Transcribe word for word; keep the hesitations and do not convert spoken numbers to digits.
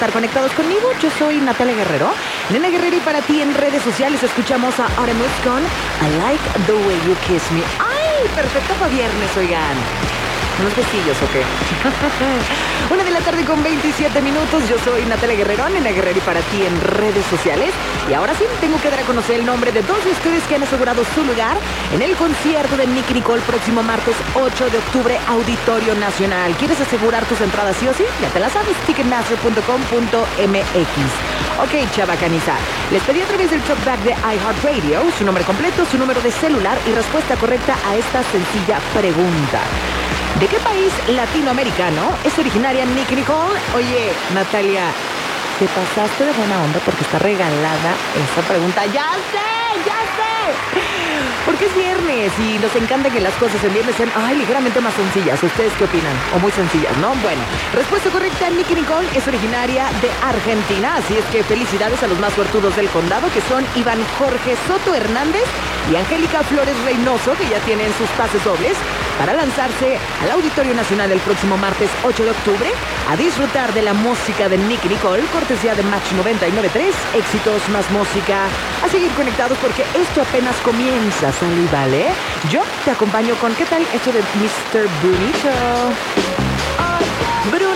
estar conectados conmigo. Yo soy Natalia Guerrero, Nena Guerrero, y para ti en redes sociales escuchamos a Autumn con I Like the Way You Kiss Me. ¡Ay! Perfecto para viernes, oigan. ¿Unos besillos o qué? Una de la tarde con veintisiete minutos. Yo soy Natalia Guerrero, Nena Guerrero, y para ti en redes sociales. Y ahora sí, tengo que dar a conocer el nombre de dos de ustedes que han asegurado su lugar en el concierto de Nicki Nicole próximo martes ocho de octubre, Auditorio Nacional. ¿Quieres asegurar tus entradas sí o sí? Ya te la sabes, ticketmaster punto com punto m x. Ok, chavacaniza. Les pedí a través del talkback de iHeartRadio su nombre completo, su número de celular y respuesta correcta a esta sencilla pregunta. ¿De qué país latinoamericano es originaria Nicki Nicole? Oye, Natalia, te pasaste de buena onda porque está regalada esa pregunta. ¡Ya sé! ¡Ya sé! Porque es viernes y nos encanta que las cosas en viernes sean, ay, ligeramente más sencillas. ¿Ustedes qué opinan? O muy sencillas, ¿no? Bueno, respuesta correcta, Nicki Nicole es originaria de Argentina. Así es que felicidades a los más suertudos del condado, que son Iván Jorge Soto Hernández y Angélica Flores Reynoso, que ya tienen sus pases dobles para lanzarse al Auditorio Nacional el próximo martes ocho de octubre a disfrutar de la música de Nicki Nicole, cortesía de Match noventa y nueve punto tres, éxitos más música. A seguir conectados porque esto apenas comienza, ¿sale y vale? Yo te acompaño con, ¿qué tal esto de mister Brunito? Bruno.